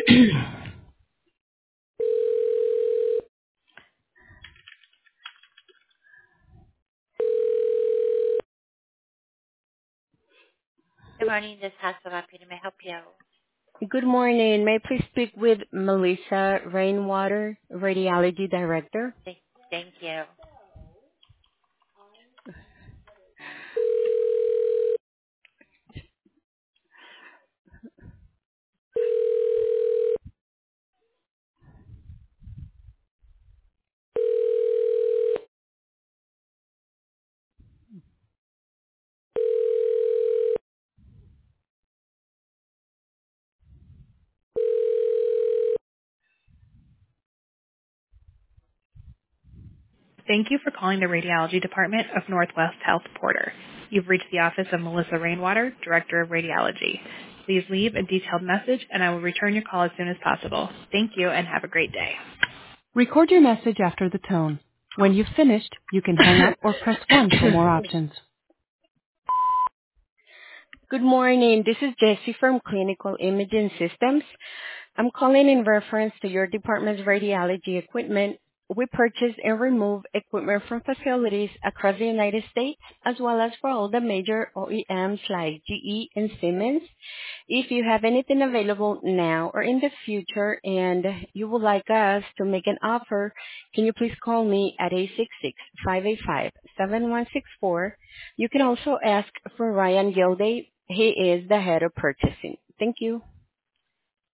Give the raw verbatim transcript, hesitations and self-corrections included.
Good morning. This has Peter. May I help you? Good morning. May I please speak with Melissa Rainwater, Radiology Director? Thank, thank you. Thank you for calling the Radiology Department of Northwest Health Porter. You've reached the office of Melissa Rainwater, Director of Radiology. Please leave a detailed message and I will return your call as soon as possible. Thank you and have a great day. Record your message after the tone. When you've finished, you can hang up or press one for more options. Good morning. This is Jessie from Clinical Imaging Systems. I'm calling in reference to your department's radiology equipment. We purchase and remove equipment from facilities across the United States, as well as for all the major O E Ms like G E and Siemens. If you have anything available now or in the future and you would like us to make an offer, can you please call me at eight six six, five eight five, seven one six four. You can also ask for Ryan Gilday. He is the head of purchasing. Thank you.